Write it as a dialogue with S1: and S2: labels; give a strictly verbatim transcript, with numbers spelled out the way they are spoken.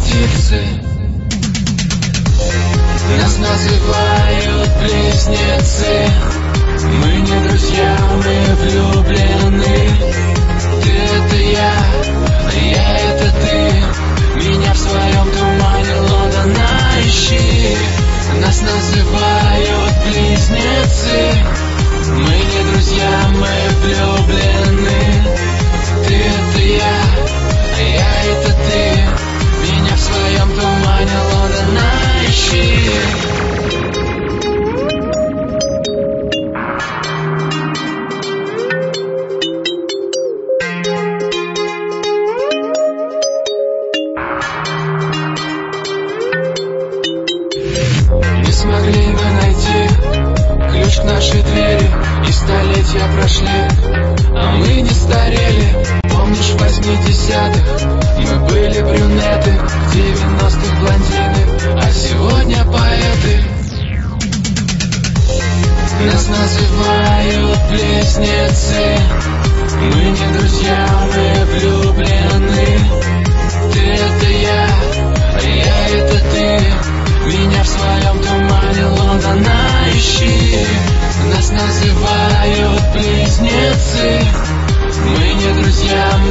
S1: птицы. Нас называют близнецы. Мы не друзья, мы влюблены. Ты — это я, а я — это ты. Меня в своем тумане Лондона ищи. Нас называют близнецы. Мы не друзья, мы влюблены. Ты — это я, а я — это ты. Меня в своем тумане Лондона ищи. Не смогли мы найти ключ к нашей двери, и столетия прошли, а мы не старели. Помнишь, в восьмидесятых мы были брюнеты, в девяностых блондины, а сегодня поэты. Нас называют близнецы. Мы не друзья, мы влюблены. Ты — это я, а я — это ты. Меня в своем тумане Лондона ищи. Нас называют близнецы. Мы не друзья,